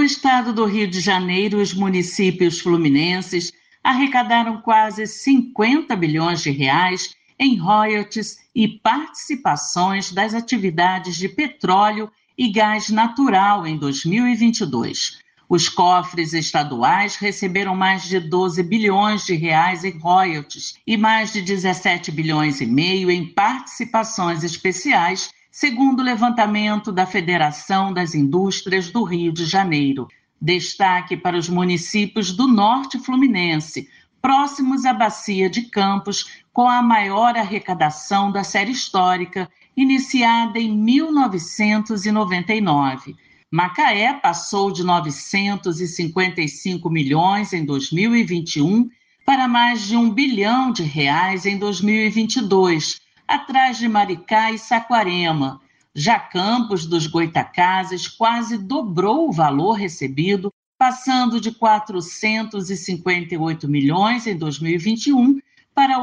estado do Rio de Janeiro, os municípios fluminenses arrecadaram quase 50 bilhões de reais em royalties e participações das atividades de petróleo e gás natural em 2022. Os cofres estaduais receberam mais de 12 bilhões de reais em royalties e mais de 17 bilhões e meio em participações especiais, segundo o levantamento da Federação das Indústrias do Rio de Janeiro. Destaque para os municípios do Norte Fluminense, próximos à Bacia de Campos, com a maior arrecadação da série histórica, iniciada em 1999. Macaé passou de 955 milhões em 2021 para mais de 1 bilhão de reais em 2022, atrás de Maricá e Saquarema. Já Campos dos Goytacazes quase dobrou o valor recebido, passando de 458 milhões em 2021 para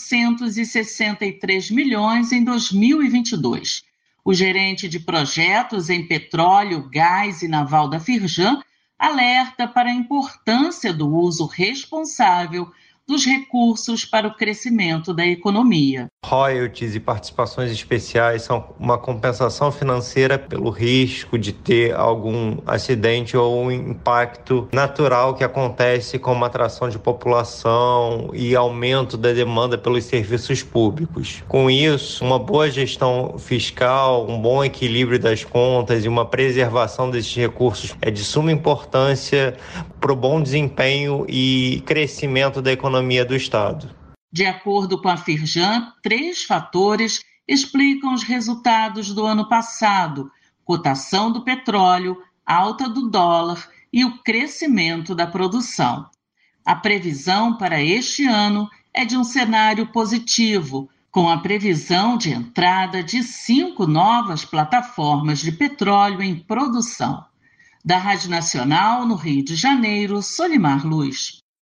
863 milhões em 2022. O gerente de projetos em petróleo, gás e naval da Firjan alerta para a importância do uso responsável dos recursos para o crescimento da economia. Royalties e participações especiais são uma compensação financeira pelo risco de ter algum acidente ou um impacto natural que acontece como atração de população e aumento da demanda pelos serviços públicos. Com isso, uma boa gestão fiscal, um bom equilíbrio das contas e uma preservação desses recursos é de suma importância para o bom desempenho e crescimento da economia do Estado. De acordo com a Firjan, 3 fatores explicam os resultados do ano passado: cotação do petróleo, alta do dólar e o crescimento da produção. A previsão para este ano é de um cenário positivo, com a previsão de entrada de 5 novas plataformas de petróleo em produção. Da Rádio Nacional, no Rio de Janeiro, Solimar Luz.